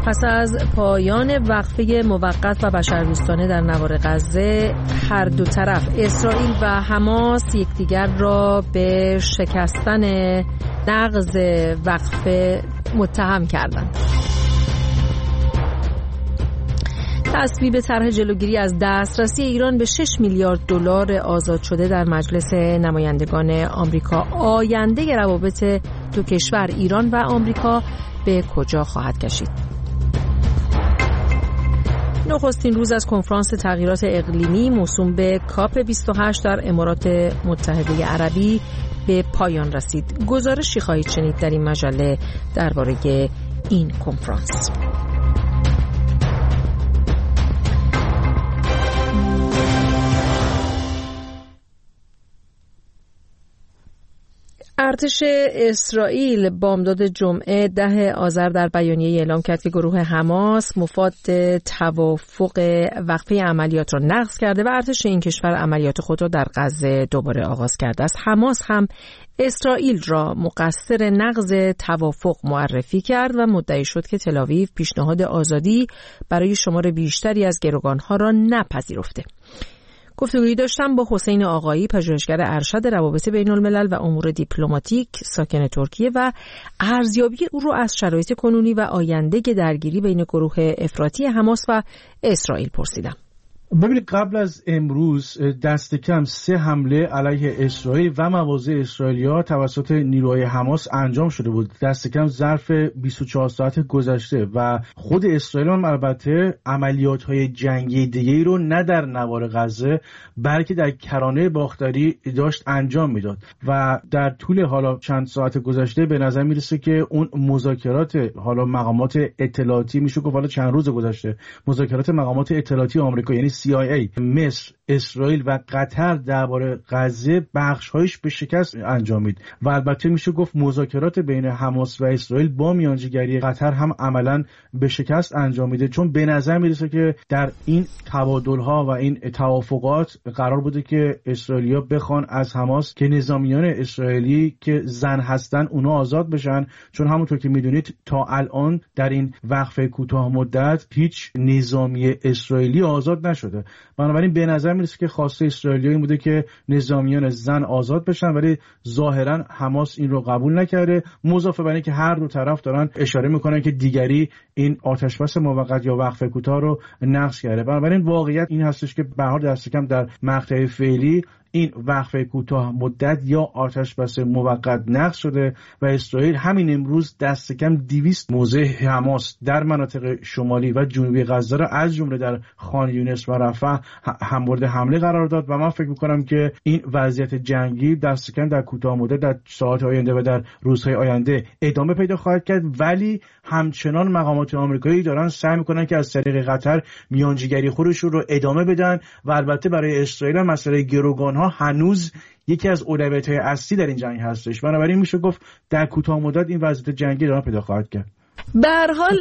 پس از پایان وقفه موقت و بشردوستانه در نوار غزه، هر دو طرف اسرائیل و حماس یکدیگر را به شکستن نقض وقفه متهم کردند. تصویب طرح جلوگیری از دسترسی ایران به 6 میلیارد دلار آزاد شده در مجلس نمایندگان آمریکا. آینده روابط دو کشور ایران و آمریکا به کجا خواهد کشید؟ نخستین روز از کنفرانس تغییرات اقلیمی موسوم به کاپ 28 در امارات متحده عربی به پایان رسید. گزارشی خواهید شنید در این مجله درباره این کنفرانس. ارتش اسرائیل بامداد جمعه 10 آذر در بیانیه اعلام کرد که گروه حماس مفاد توافق وقفه عملیات را نقض کرده و ارتش این کشور عملیات خود را در غزه دوباره آغاز کرده است. حماس هم اسرائیل را مقصر نقض توافق معرفی کرد و مدعی شد که تل‌آویو پیشنهاد آزادی برای شمار بیشتری از گروگانها را نپذیرفته. گفتگویی داشتم با حسین آقایی، پژوهشگر ارشد روابط بین الملل و امور دیپلماتیک ساکن ترکیه و ارزیابی او رو از شرایط کنونی و آینده درگیری بین گروه افراطی حماس و اسرائیل پرسیدم. ببینید، قبل از امروز دست کم 3 حمله علیه اسرائیل و مواضع اسرائیلیا توسط نیروهای حماس انجام شده بود. دست کم ظرف 24 ساعت گذشته و خود اسرائیل هم البته عملیات‌های جنگی دیگه‌ای رو نه در نوار غزه بلکه در کرانه باختری داشت انجام میداد و در طول حالا چند ساعت گذشته به نظر میرسه که اون مذاکرات حالا مقامات اطلاعاتی میشه گفت حالا چند روز گذشته مذاکرات مقامات اطلاعاتی آمریکا یعنی CIA، مصر، اسرائیل و قطر درباره غزه بخش‌هایش به شکست انجامید و البته میشه گفت مذاکرات بین حماس و اسرائیل با میانجیگری قطر هم عملاً به شکست انجامیده، چون به نظر میرسه که در این تبادل‌ها و این توافقات قرار بوده که اسرائیلیا بخوان از حماس که نظامیان اسرائیلی که زن هستن اونا آزاد بشن، چون همونطور که میدونید تا الان در این وقفه کوتاه مدت هیچ نظامی اسرائیلی آزاد نشده. بنابراین به نظر میرسه که خواسته اسرائیلی‌ها این بوده که نظامیان زن آزاد بشن، ولی ظاهرا حماس این رو قبول نکرده. مضافه بر این که هر دو طرف دارن اشاره میکنن که دیگری این آتشبس موقت یا وقفه کوتاه رو نقض کرده. بنابراین واقعیت این هستش که به هر دست کم در مقطع فعلی این وقفه کوتاه مدت یا آتشبس موقت نقض شده و اسرائیل همین امروز دست کم 200 موضع حماس در مناطق شمالی و جنوبی غزه را از جمله در خان یونس و رفح هم مورد حمله قرار داد و من فکر می‌کنم که این وضعیت جنگی دست کم در کوتاه مدت در ساعات آینده و در روزهای آینده ادامه پیدا خواهد کرد، ولی همچنان مقامات آمریکایی دارن سعی می‌کنن که از طریق قطر میانجیگری خودشون رو ادامه بدن و البته برای اسرائیل مسئله گروگان هنوز یکی از اولویت‌های اصلی در این جنگ هستش. بنابراین میشه گفت در کوتاه مدت این وضعیت جنگی ادامه پیدا خواهد کرد. به هر حال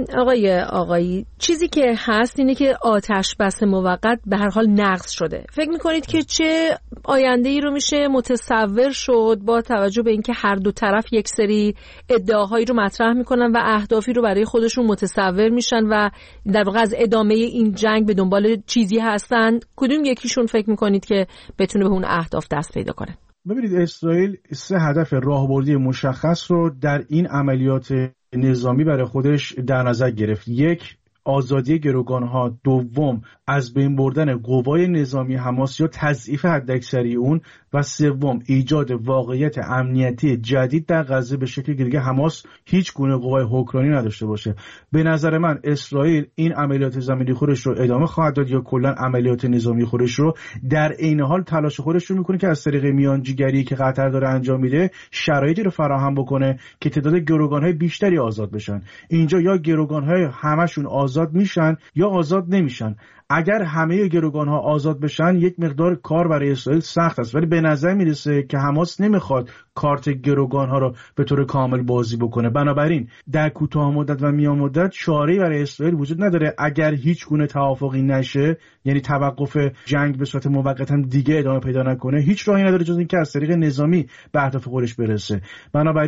آقایی چیزی که هست اینه که آتش بس موقت به هر حال نقض شده. فکر میکنید که چه آینده‌ای رو میشه متصور شد با توجه به اینکه هر دو طرف یک سری ادعاهایی رو مطرح میکنن و اهدافی رو برای خودشون متصور میشن و در واقع از ادامه این جنگ به دنبال چیزی هستن؟ کدوم یکیشون فکر میکنید که بتونه به اون اهداف دست پیدا کنه؟ ببینید، اسرائیل 3 هدف راهبردی مشخص رو در این عملیات نظامی برای خودش در نظر گرفت. 1. آزادی گروگانها. 2. از بین بردن قوای نظامی حماس یا تضعیف حداکثری اون و 3. ایجاد واقعیت امنیتی جدید در غزه به شکلی که دیگه حماس هیچ گونه قوای حکمرانی نداشته باشه. به نظر من اسرائیل این عملیات زمینی خودش رو ادامه خواهد داد یا کلا عملیات نظامی خودش رو، در عین حال تلاش خودش رو میکنه که از طریق میانجیگری که قطر داره انجام میده شرایطی رو فراهم بکنه که تعداد گروگان‌های بیشتری آزاد بشن. اینجا یا گروگان‌های همشون آزاد میشن یا آزاد نمیشن. اگر همه گروگان‌ها آزاد بشن یک مقدار کار برای اسرائیل سخت است، ولی به نظر میرسه که حماس نمیخواد کارت گروگان‌ها رو به طور کامل بازی بکنه. بنابراین در کوتاه مدت و میان مدت چاره‌ای برای اسرائیل وجود نداره اگر هیچ گونه توافقی نشه، یعنی توقف جنگ به صورت موقت هم دیگه ادامه پیدا نکنه، هیچ راهی نداره جز اینکه از طریق نظامی به اهداف خودش برسه. بنابراین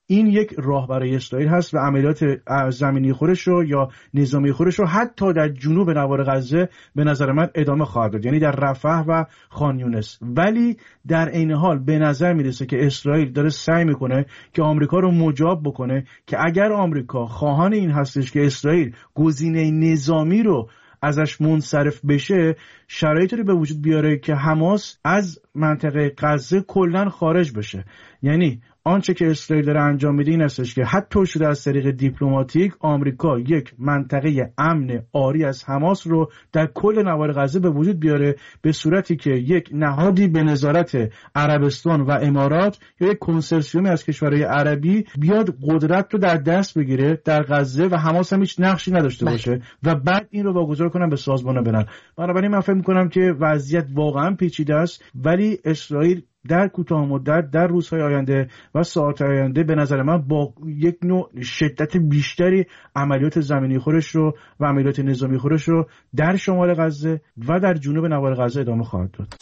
این یک راه برای اسرائیل هست و عملیات زمینی خودش رو یا نظامی خودش رو حتی در جنوب نوار غزه به نظر من ادامه خواهد داد، یعنی در رفح و خان یونس. ولی در عین حال به نظر میرسه که اسرائیل داره سعی میکنه که آمریکا رو مجاب بکنه که اگر آمریکا خواهان این هستش که اسرائیل گزینه نظامی رو ازش منصرف بشه، شرایطی رو به وجود بیاره که حماس از منطقه غزه کلاً خارج بشه. یعنی آنچه که اسرائیل داره انجام میده این هستش که حتی شده از طریق دیپلماتیک آمریکا یک منطقه امن عاری از حماس رو در کل نوار غزه به وجود بیاره، به صورتی که یک نهادی به نظارت عربستان و امارات یا یک کنسرسیومی از کشورهای عربی بیاد قدرت رو در دست بگیره در غزه و حماس هم هیچ نقشی نداشته باشه و بعد این رو واگذار کنن به سازمان ملل. بنابراین من فکر می‌کنم که وضعیت واقعا پیچیده است، ولی اسرائیل در کوتاه مدت در روزهای آینده و ساعات آینده به نظر من با یک نوع شدت بیشتری عملیات زمینی خودش رو و عملیات نظامی خودش رو در شمال غزه و در جنوب نوار غزه ادامه خواهد داد.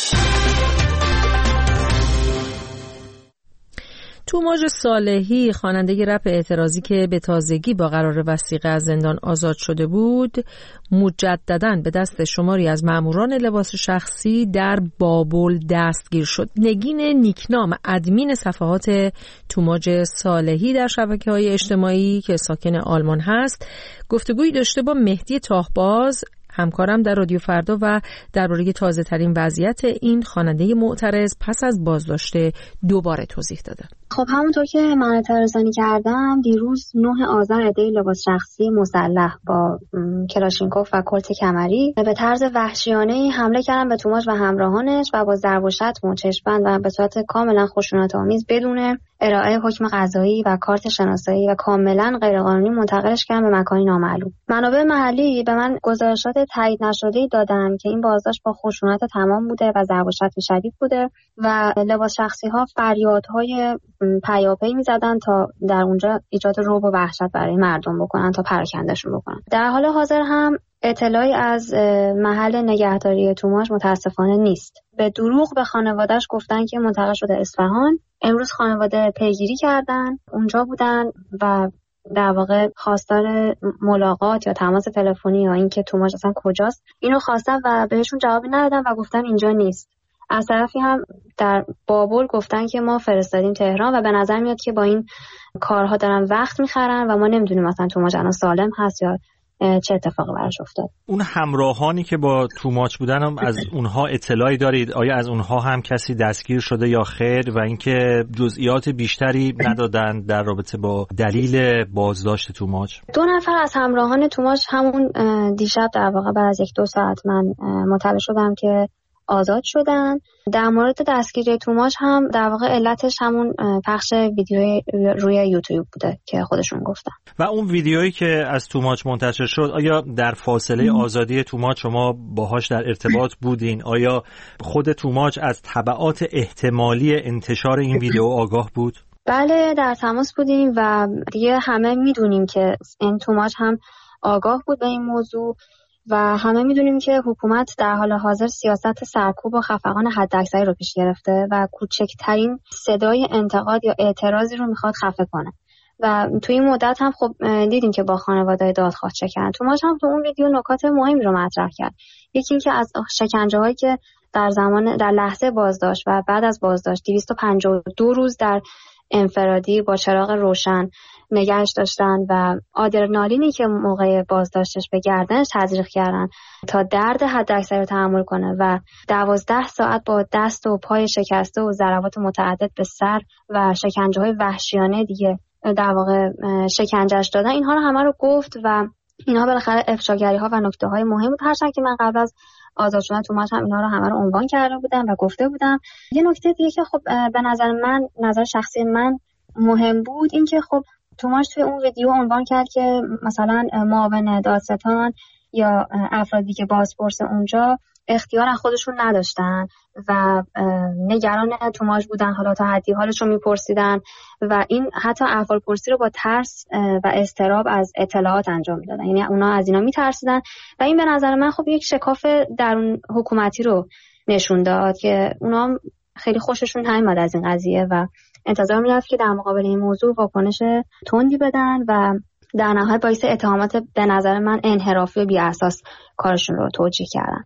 توماج صالحی، خواننده رپ اعتراضی که به تازگی با قرار وثیقه از زندان آزاد شده بود، مجدداً به دست شماری از ماموران لباس شخصی در بابل دستگیر شد. نگین نیکنام، ادمین صفحات توماج صالحی در شبکه‌های اجتماعی که ساکن آلمان هست، گفتگویی داشته با مهدی تاهباز، همکارم در رادیو فردا، و درباره تازه ترین وضعیت این خواننده معترض پس از بازداشت دوباره توضیح داده. خب همونطور که من اعتراضی کردم، دیروز 9 آذر عده‌ای لباس شخصی مسلح با کلاشینکوف و کلت کمری به طرز وحشیانه‌ای حمله کردن به توماج و همراهانش و با ضرب و شتم و چشم‌بند و به صورت کاملا خشونت‌آمیز بدون ارائه حکم قضایی و کارت شناسایی و کاملا غیرقانونی منتقلش کردن به مکانی نامعلوم. منابع محلی به من گزارشات تایید نشده‌ای دادن که این بازداشت با خشونت تمام بوده و ضرب و شتم شدید بوده و لباس شخصی‌ها فریادهای پیاپی می‌زدن تا در اونجا ایجاد رعب و وحشت برای مردم بکنن تا پراکندهشون بکنن. در حال حاضر هم اطلاعی از محل نگهداری توماج متاسفانه نیست. به دروغ به خانواده‌اش گفتن که منتقل شده اصفهان. امروز خانواده پیگیری کردن، اونجا بودن و در واقع خواستار ملاقات یا تماس تلفنی یا اینکه توماج اصلا کجاست اینو خواستن و بهشون جوابی ندادن و گفتن اینجا نیست. از طرفی هم در بابل گفتن که ما فرستادیم تهران و به نظر میاد که با این کارها دارن وقت میخرن و ما نمیدونیم مثلا توماج الان سالم هست یا چه اتفاقی براش افتاد. اون همراهانی که با توماج بودن هم از اونها اطلاعی دارید؟ آیا از اونها هم کسی دستگیر شده یا خیر؟ و اینکه جزئیات بیشتری ندادن در رابطه با دلیل بازداشت توماج؟ 2 نفر از همراهان توماج همون دیشب در واقع بعد از 1-2 ساعت من مطلع شدم که آزاد شدن. در مورد دستگیری توماج هم در واقع علتش همون پخش ویدیوی روی یوتیوب بوده که خودشون گفتن. و اون ویدیویی که از توماج منتشر شد، آیا در فاصله آزادی توماج شما باهاش در ارتباط بودین؟ آیا خود توماج از تبعات احتمالی انتشار این ویدیو آگاه بود؟ بله، در تماس بودیم و دیگه همه میدونیم که این توماج هم آگاه بود به این موضوع و همه میدونیم که حکومت در حال حاضر سیاست سرکوب و خفقان حداکثری رو پیش گرفته و کوچکترین صدای انتقاد یا اعتراضی رو میخواد خفه کنه و توی این مدت هم خب دیدیم که با خانواده دادخواه چه کردن. توماج هم تو اون ویدیو نکات مهمی رو مطرح کرد. یکی این که از شکنجه‌هایی که در لحظه بازداشت و بعد از بازداشت 252 روز در انفرادی با چراغ روشن نگهش داشتن و آدرنالینی که موقع بازداشتش به گردنش تزریق کردن تا درد حداکثری رو تحمل کنه و 12 ساعت با دست و پای شکسته و ضربات متعدد به سر و شکنجه‌های وحشیانه دیگه در واقع شکنجهش دادن. اینها رو همه رو گفت و اینها بالاخره افشاگری‌ها و نکته‌های مهم بود، هرچند که من قبل از آزاد شدن توماج هم اینها رو همه رو عنوان کرده بودم و گفته بودم. یه نکته دیگه که خب به نظر شخصی من مهم بود این که خب توماج توی اون ویدیو عنوان کرد که مثلا معاون دادستان یا افرادی که بازپرس اونجا اختیار از خودشون نداشتن و نگران توماج بودن، حالا تا حدی حالش رو میپرسیدن و این حتی احوالپرسی رو با ترس و اضطراب از اطلاعات انجام میدادن، یعنی اونا از اینا میترسیدن و این به نظر من خب یک شکاف درون حکومتی رو نشون داد که اونا خیلی خوششون نیامد از این قضیه و انتظار میرفت که در مقابل این موضوع واکنش تندی بدن و در نهایت باعث اتهامات به نظر من انحرافی و بی اساس کارشون رو توجیه کردن.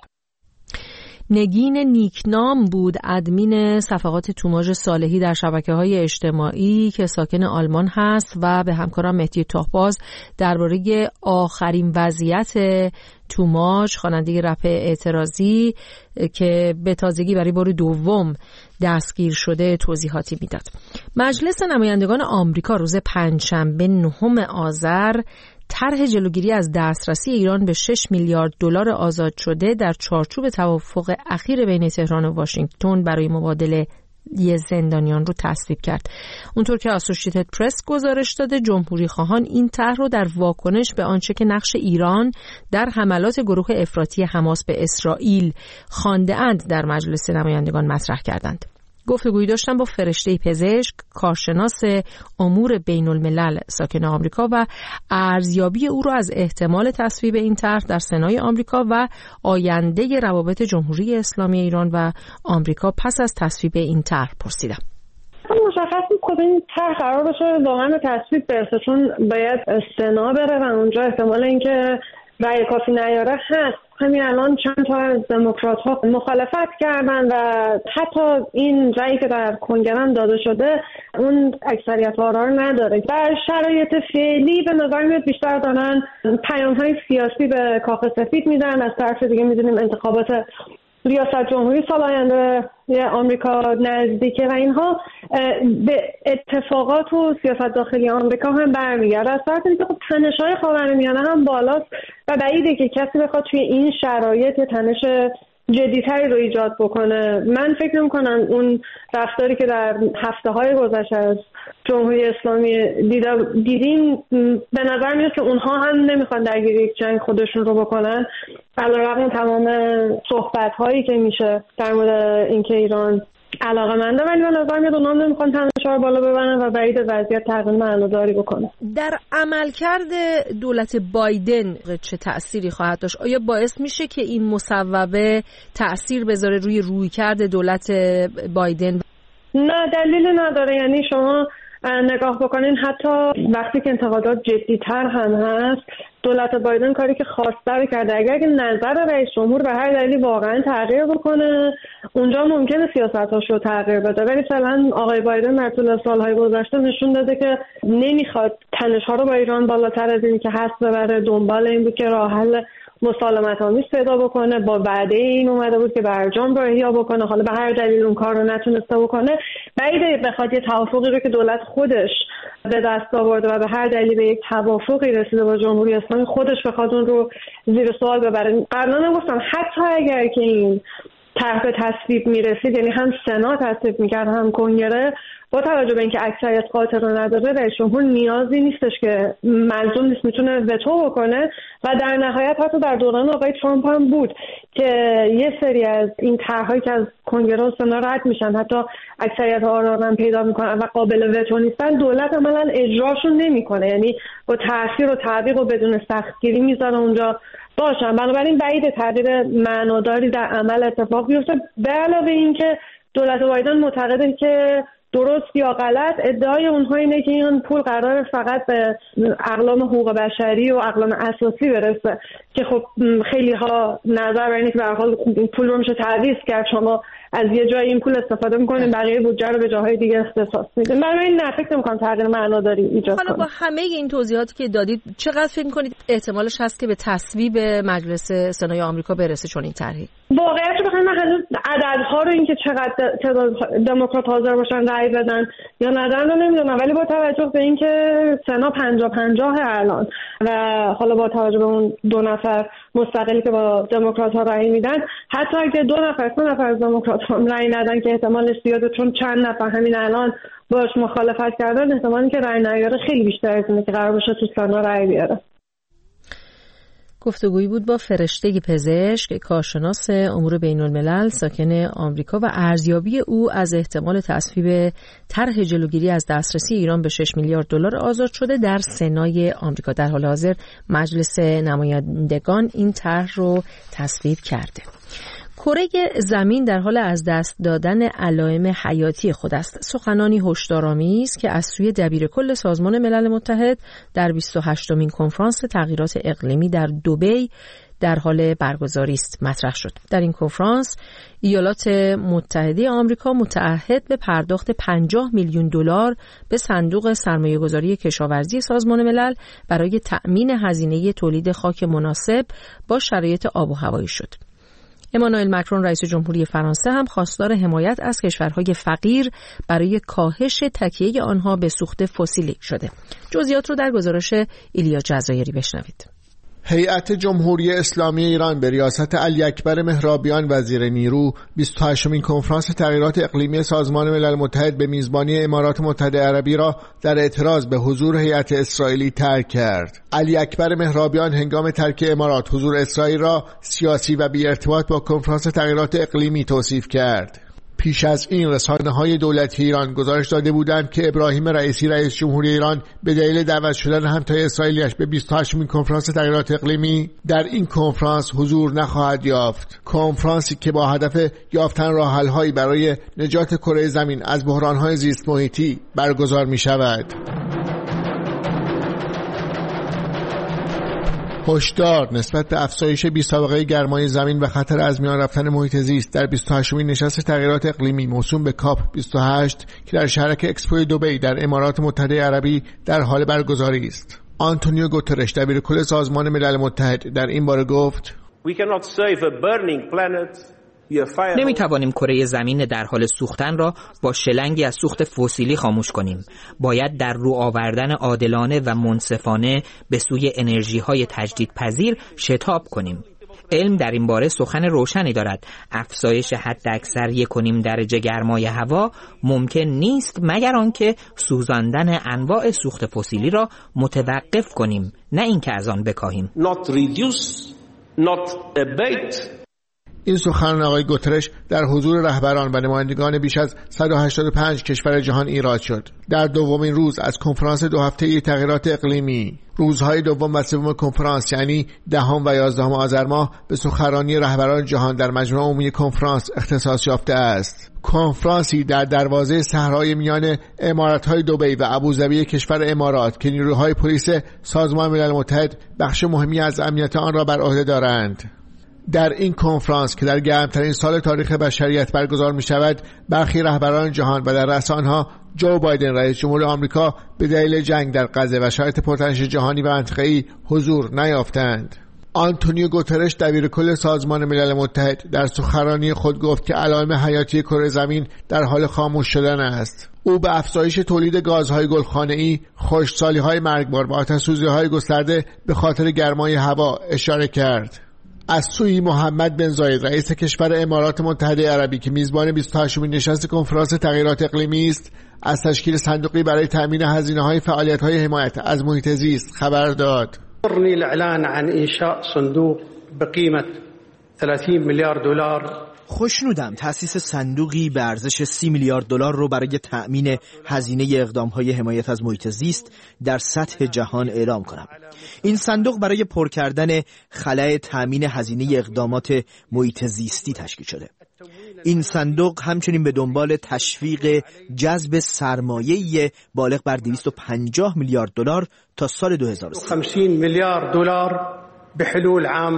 نگین نیکنام بود، ادمین صفحات توماژ صالحی در شبکه‌های اجتماعی که ساکن آلمان هست و به همکارم مهدی تاهباز درباره آخرین وضعیت توماژ، خواننده رپ اعتراضی که به تازگی برای بار دوم دستگیر شده، توضیحاتی میداد. مجلس نمایندگان آمریکا روز پنجشنبه 9 آذر طرح جلوگیری از دسترسی ایران به 6 میلیارد دلار آزاد شده در چارچوب توافق اخیر بین تهران و واشنگتن برای مبادله زندانیان رو تصویب کرد. اونطور که اسوسییتد پرس گزارش داده، جمهوری خواهان این طرح رو در واکنش به آنچه که نقش ایران در حملات گروه افراطی حماس به اسرائیل خوانده‌اند در مجلس نمایندگان مطرح کردند. گفتگویی داشتم با فرشته پزشک، کارشناس امور بین الملل ساکن آمریکا و ارزیابی او را از احتمال تصویب این طرح در سنای آمریکا و آینده روابط جمهوری اسلامی ایران و آمریکا پس از تصویب این طرح پرسیدم. مشخص کدوم این طرح قرار باشه واقعا به تصویب برسه، چون باید سنا بره و اونجا احتمال اینکه رأی کافی نیاره هست. همین الان چند تا از دموکرات‌ها مخالفت کردن و حتی این رأیی که در کنگره هم داده شده اون اکثریت آرا رو نداره. در شرایط فعلی به نظر میاد بیشتر دارن پیام‌های سیاسی به کاخ سفید میدن. از طرف دیگه می‌دونیم انتخابات ریاست جمهوری سال آینده آمریکا نزدیکه و اینها به اتفاقات و سیاست داخلی آمریکا هم برمیگرده. از طرف دیگه خب تنش‌های خاورمیانه هم بالاست و بعیده که کسی بخواد توی این شرایط تنش جدی‌تری رو ایجاد بکنه. من فکر نمی‌کنم اون رفتاری که در هفته‌های گذشته از جمهوری اسلامی دیدیم، به نظر میاد که اونها هم نمیخوان درگیر یک جنگ خودشون رو بکنن، علیرغم تمام صحبت‌هایی که میشه در مورد اینکه ایران علاقه‌منده، ولی به نظر میاد اونها نمیخوان تنش‌ها رو بالا ببرن و بعید وضعیت تغییر معناداری بکنه. در عملکرد دولت بایدن چه تأثیری خواهد داشت؟ آیا باعث میشه که این مصوبه تأثیر بذاره روی رویکرد دولت بایدن؟ نه، دلیلی نداره. یعنی شما نگاه بکنین حتی وقتی که انتقادات جدی‌تر هم هست، دولت بایدن کاری که خواسته رو کرده. اگر نظر رئیس جمهور به هر دلیلی واقعا تغییر بکنه، اونجا ممکنه سیاست‌هاش رو تغییر بده. ولی فعلا آقای بایدن در طول سال‌های گذشته نشون داده که نمیخواد تنش‌ها رو با ایران بالاتر از این که هست ببره. دنبال این بود که راه حل مسالمت‌آمیز پیدا بکنه. با وعده این اومده بود که برجام رو احیا بکنه. حالا به هر دلیل اون کار رو نتونسته بکنه. بعیده بخواد یه توافقی رو که دولت خودش به دست آورده و به هر دلیلی به یک توافقی رسیده با جمهوری اسلامی خودش بخواد اون رو زیر سوال ببره. قبلا گفتم حتی اگر که این طرح به تصویب میرسید، یعنی هم سنا تصویب میکرد هم کنگره، با توجه به اینکه اکثریت قاطع رو نداره، رئیس جمهور نیازی نیستش که ملزوم نیست، میتونه وتو بکنه و در نهایت حتی در دوران آقای ترامپ هم بود که یه سری از این طرح‌هایی که از کنگره و سنا رد میشن، حتی اکثریت آرا هم پیدا میکنن و قابل وتو نیستن، دولت عملاً اجراشون نمیکنه. یعنی با تأخیر و تعویق و بدون سختگیری میذاره اونجا باشن. بنابراین بعید تغییر معناداری در عمل اتفاق بیفته. به علاوه اینکه دولت بایدن معتقده که درست یا غلط، ادعای اونها اینه که این پول قراره فقط به اقلام حقوق بشری و اقلام اساسی برسه که خب خیلی ها نظر بر اینه که به هر حال پول رو میشه تعویض کرد، شما از یه جای این پول استفاده میکنین بقیه بودجه رو به جاهای دیگه اختصاص میدین. برای این فکر نمی‌کنم تغییر معناداری ایجاد کنه. حالا با همه این توضیحاتی که دادید چقدر فکر می‌کنید احتمالش هست که به تصویب مجلس سنای آمریکا برسه چون این طرحی؟ واقعیت رو بخواید من هنوز عددها رو اینکه چقدر تعداد دموکرات حاضر باشن رأی بدن یا ندن رو نمیدونم، ولی با توجه به اینکه سنا 50-50 الان و حالا با توجه به اون 2 نفر مستقلی که با دموکرات‌ها رأی میدن، حتی اگه 2 نفر 3 نفر از دموکرات‌ها رأی ندن که احتمالش زیاده چون چند نفر همین الان باش مخالفت کردن، احتمالی که رأی نیاره خیلی بیشتر از اینه که قرار باشه تو سنا رأی بیاره. گفتگویی بود با فرشته پزشک، کارشناس امور بین الملل ساکن آمریکا و ارزیابی او از احتمال تصویب طرح جلوگیری از دسترسی ایران به 6 میلیارد دلار آزاد شده در سنای آمریکا. در حال حاضر مجلس نمایندگان این طرح رو تصویب کرده. کره زمین در حال از دست دادن علائم حیاتی خود است. سخنانی هشدارآمیز که از سوی دبیرکل سازمان ملل متحد در 28مین کنفرانس تغییرات اقلیمی در دبی در حال برگزاری است مطرح شد. در این کنفرانس ایالات متحده آمریکا متعهد به پرداخت 50 میلیون دلار به صندوق سرمایه‌گذاری کشاورزی سازمان ملل برای تأمین هزینه تولید خاک مناسب با شرایط آب و هوایی شد. امانوئل مکرون رئیس جمهوری فرانسه هم خواستار حمایت از کشورهای فقیر برای کاهش تکیه آنها به سوخت فسیلی شده. جزئیات رو در گزارش ایلیا جزایری بشنوید. هیئت جمهوری اسلامی ایران به ریاست علی اکبر مهرابیان وزیر نیرو 28مین کنفرانس تغییرات اقلیمی سازمان ملل متحد به میزبانی امارات متحده عربی را در اعتراض به حضور هیئت اسرائیلی ترک کرد. علی اکبر مهرابیان هنگام ترک امارات حضور اسرائیل را سیاسی و بی ارتباط با کنفرانس تغییرات اقلیمی توصیف کرد. پیش از این رسانه‌های دولتی ایران گزارش داده بودند که ابراهیم رئیسی رئیس جمهوری ایران به دلیل دعوت شدن همتای اسرائیلیش به 28مین کنفرانس تغییرات اقلیمی در این کنفرانس حضور نخواهد یافت. کنفرانسی که با هدف یافتن راه‌حل‌هایی برای نجات کره زمین از بحران‌های زیست محیطی برگزار می‌شود. هشدار نسبت به افزایش بی‌سابقه گرمای زمین و خطر از میان رفتن محیط زیست در 28مین نشست تغییرات اقلیمی موسوم به کاپ 28 که در شهرک اکسپو دبی در امارات متحده عربی در حال برگزاری است. آنتونیو گوترش دبیرکل سازمان ملل متحد در این باره گفت: نمیتوانیم کره زمین در حال سوختن را با شلنگی از سوخت فسیلی خاموش کنیم. باید در رو آوردن عادلانه و منصفانه به سوی انرژی‌های تجدیدپذیر شتاب کنیم. علم در این باره سخن روشنی دارد. افزایش حداکثر 1.5 درجه گرمای هوا ممکن نیست مگر آنکه سوزاندن انواع سوخت فسیلی را متوقف کنیم، نه اینکه از آن بکاهیم. Not reduce, not abate. این سخن آقای گوترش در حضور رهبران و نمایندگان بیش از 185 کشور جهان ایراد شد. در دومین روز از کنفرانس 2 هفته‌ای تغییرات اقلیمی، روزهای دوم و سوم کنفرانس یعنی 10 و 11 آذر ماه به سخنرانی رهبران جهان در مجمع عمومی کنفرانس اختصاص یافته است. کنفرانسی در دروازه صحرای میان امارات‌های دبی و ابوظبی کشور امارات که نیروهای پلیس سازمان ملل متحد بخش مهمی از امنیت آن را بر عهده دارند. در این کنفرانس که در گرمترین سال تاریخ بشریت برگزار می شود، برخی رهبران جهان و در رأس آنها جو بایدن رئیس جمهور آمریکا به دلیل جنگ در غزه و شرایط پرتنش جهانی و منطقه‌ای حضور نیافتند. آنتونیو گوترش دبیرکل سازمان ملل متحد در سخنرانی خود گفت که علائم حیاتی کره زمین در حال خاموش شدن است. او به افزایش تولید گازهای گلخانه‌ای، خشکسالی‌های مرگبار و آتش‌سوزی‌های گسترده به خاطر گرمای هوا اشاره کرد. از سوی محمد بن زاید رئیس کشور امارات متحده عربی که میزبان 28مین نشست کنفرانس تغییرات اقلیمی است، از تشکیل صندوقی برای تأمین هزینه‌های فعالیت‌های حمایت از محیط زیست خبر داد. الاعلان عن انشاء صندوق بقیمه 30 میلیارد دلار. خوشنودم تأسیس صندوقی به ارزش 30 میلیارد دلار رو برای تأمین هزینه اقدام‌های حمایت از محیط زیست در سطح جهان اعلام کنم. این صندوق برای پر کردن خلأ تأمین هزینه اقدامات محیط زیستی تشکیل شده. این صندوق همچنین به دنبال تشویق جذب سرمایه بالغ بر 250 میلیارد دلار تا سال 2030. 50 میلیارد دلار به حلول عام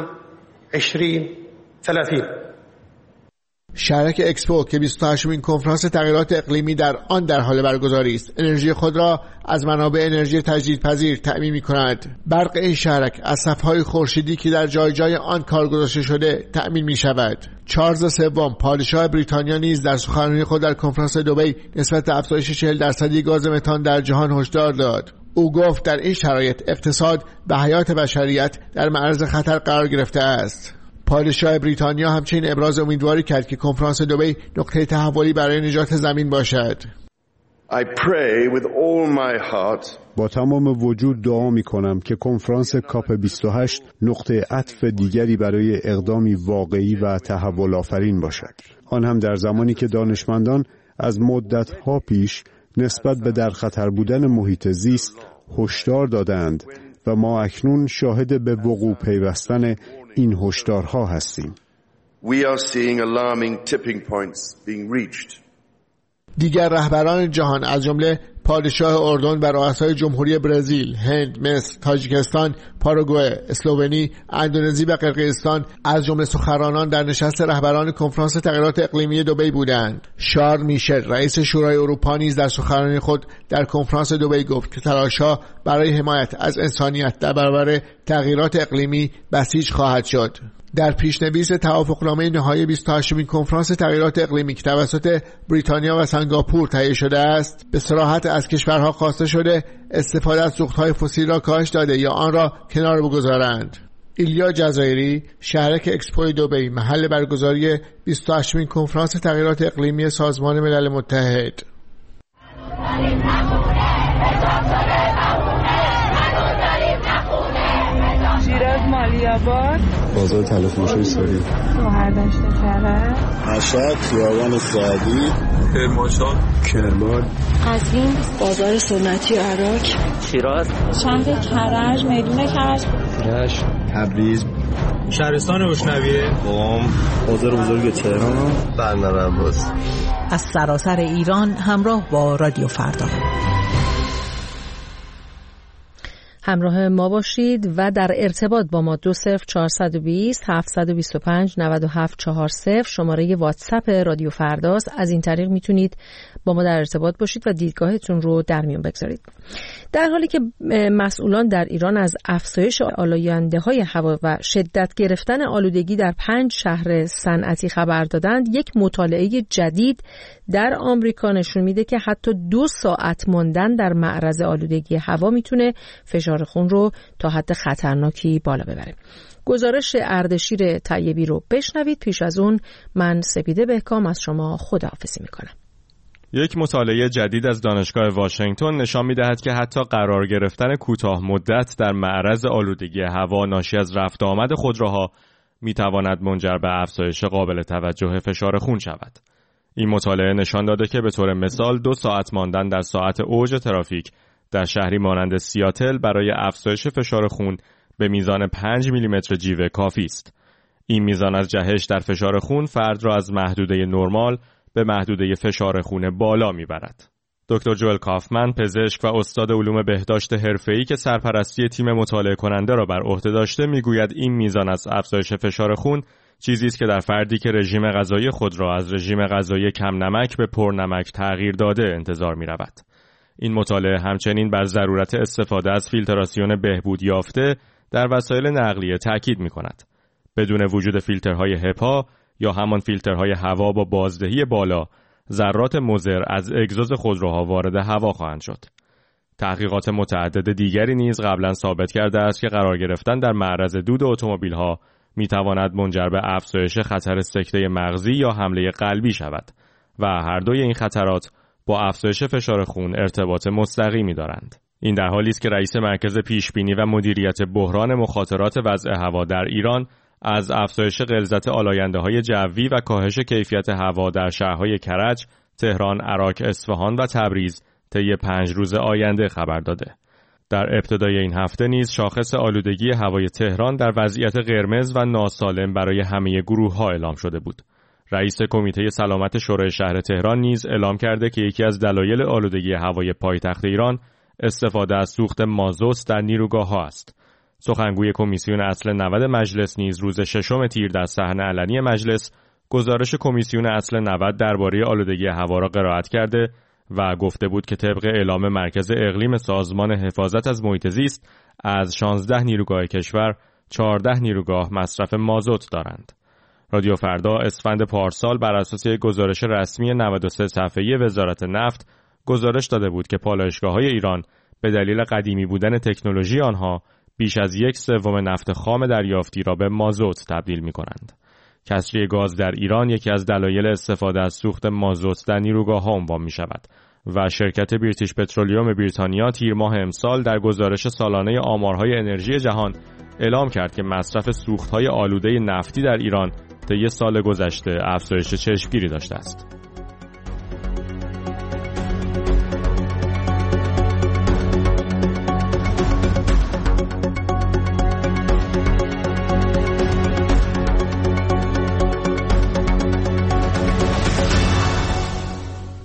2030. شهرک اکسپو که 28مین کنفرانس تغییرات اقلیمی در آن در حال برگزاری است، انرژی خود را از منابع انرژی تجدیدپذیر تأمین می‌کند. برق این شهرک از صف‌های خورشیدی که در جای جای آن کار گذاشته شده تأمین می‌شود. چارلز سوم پادشاه بریتانیا نیز در سخنرانی خود در کنفرانس دبی نسبت به افزایش 40% گاز متان در جهان هشدار داد. او گفت در این شرایط اقتصاد و حیات بشریت در معرض خطر قرار گرفته است. پادشاه بریتانیا همچنین ابراز امیدواری کرد که کنفرانس دبی نقطه تحولی برای نجات زمین باشد. I pray with all my heart. با تمام وجود دعا می‌کنم که کنفرانس کاپ 28 نقطه عطف دیگری برای اقدامی واقعی و تحول آفرین باشد. آن هم در زمانی که دانشمندان از مدت‌ها پیش نسبت به در خطر بودن محیط زیست هشدار دادند و ما اکنون شاهد به وقوع پیوستن این هشدارها هستیم. we are seeing alarming tipping points being reached. دیگر رهبران جهان از جمله پادشاه اردن و رؤسای جمهوری برزیل، هند، مصر، تاجیکستان، پاراگوئه، اسلوونی، اندونزی و قرقیزستان از جمله سخنرانان در نشست رهبران کنفرانس تغییرات اقلیمی دبی بودند. شارل میشل، رئیس شورای اروپا نیز در سخنرانی خود در کنفرانس دبی گفت که تلاش‌ها برای حمایت از انسانیت در برابر تغییرات اقلیمی بسیج خواهد شد. در پیشنویس توافقنامه نهایی 28مین کنفرانس تغییرات اقلیمی که توسط بریتانیا و سنگاپور تهیه شده است، به صراحت از کشورها خواسته شده استفاده از سوختهای فسیل را کاهش داده یا آن را کنار بگذارند. ایلیا جزایری، شهرک اکسپو دبی، محل برگزاری 28مین کنفرانس تغییرات اقلیمی سازمان ملل متحد: شیراز، مالی‌آباد، بازار تلفروشی سوری، شهردشت کرج، مشهد، خیابان سعدی، کرمانشاه، کرمان، قزوین، بازار سنتی عراق، شیراز، شهر کرج، میدون کرج، کرج، تبریز، شهرستان روشنویه، قم، بازار بزرگ تهران، بندر عباس. از سراسر ایران همراه با رادیو فردا همراه ما باشید و در ارتباط با ما 20420 725 9740 شماره واتساپ رادیو فرداست. از این طریق میتونید با ما در ارتباط باشید و دیدگاهتون رو در میون بگذارید. در حالی که مسئولان در ایران از افزایش آلاینده‌های هوا و شدت گرفتن آلودگی در 5 شهر صنعتی خبر دادند، یک مطالعه جدید در آمریکا نشون میده که حتی 2 ساعت ماندن در معرض آلودگی هوا میتونه فشار خون رو تا حد خطرناکی بالا ببره. گزارش اردشیر طیبی رو بشنوید. پیش از اون من سپیده بهکام از شما خداحافظی میکنم. یک مطالعه جدید از دانشگاه واشنگتن نشان می‌دهد که حتی قرار گرفتن کوتاه مدت در معرض آلودگی هوا ناشی از رفت آمد خودروها می‌تواند منجر به افزایش قابل توجه فشار خون شود. این مطالعه نشان داده که به طور مثال 2 ساعت ماندن در ساعت اوج ترافیک در شهری مانند سیاتل برای افزایش فشار خون به میزان 5 میلیمتر جیوه کافی است. این میزان از جهش در فشار خون فرد را از محدوده نرمال به محدوده فشار خون بالا میبرد. دکتر جوئل کافمن، پزشک و استاد علوم بهداشت حرفه‌ای که سرپرستی تیم مطالعه کننده را بر عهده داشته، میگوید این میزان از افزایش فشار خون چیزی است که در فردی که رژیم غذایی خود را از رژیم غذایی کم نمک به پرنمک تغییر داده انتظار می‌رود. این مطالعه همچنین بر ضرورت استفاده از فیلتراسیون بهبود یافته در وسایل نقلیه تاکید می‌کند. بدون وجود فیلترهای هپا یا همان فیلترهای هوا با بازدهی بالا، ذرات مضر از اگزوز خودروها وارد هوا خواهند شد. تحقیقات متعدد دیگری نیز قبلا ثابت کرده است که قرار گرفتن در معرض دود اتومبیل‌ها می‌تواند منجر به افزایش خطر سکته مغزی یا حمله قلبی شود و هر دوی این خطرات با افزایش فشار خون ارتباط مستقیمی دارند. این در حالی است که رئیس مرکز پیشبینی و مدیریت بحران مخاطرات وضع هوا در ایران از افزایش غلظت آلاینده‌های جوی و کاهش کیفیت هوا در شهرهای کرج، تهران، عراق، اصفهان و تبریز طی 5 روز آینده خبر داده. در ابتدای این هفته نیز شاخص آلودگی هوای تهران در وضعیت قرمز و ناسالم برای همه گروه‌ها اعلام شده بود. رئیس کمیته سلامت شورای شهر تهران نیز اعلام کرده که یکی از دلایل آلودگی هوای پایتخت ایران استفاده از سوخت مازوت در نیروگاه‌ها است. سخنگوی کمیسیون اصل 90 مجلس نیز روز 6 تیر در صحن علنی مجلس گزارش کمیسیون اصل 90 درباره آلودگی هوا را قرائت کرده و گفته بود که طبق اعلام مرکز اقلیم سازمان حفاظت از محیط زیست از 16 نیروگاه کشور 14 نیروگاه مصرف مازوت دارند. رادیو فردا اسفند پارسال بر اساس گزارش رسمی 93 صفحه‌ای وزارت نفت گزارش داده بود که پالایشگاه‌های ایران به دلیل قدیمی بودن تکنولوژی آنها بیش از 1/3 نفت خام دریافتی را به مازوت تبدیل می‌کنند. کسری گاز در ایران یکی از دلایل استفاده از سوخت مازوت در نیروگاه‌ها عنوان می‌شود و شرکت بریتیش پترولیوم بریتانیا تیر ماه امسال در گزارش سالانه آمارهای انرژی جهان اعلام کرد که مصرف سوخت‌های آلوده نفتی در ایران طی سال گذشته افزایش چشمگیری داشته است.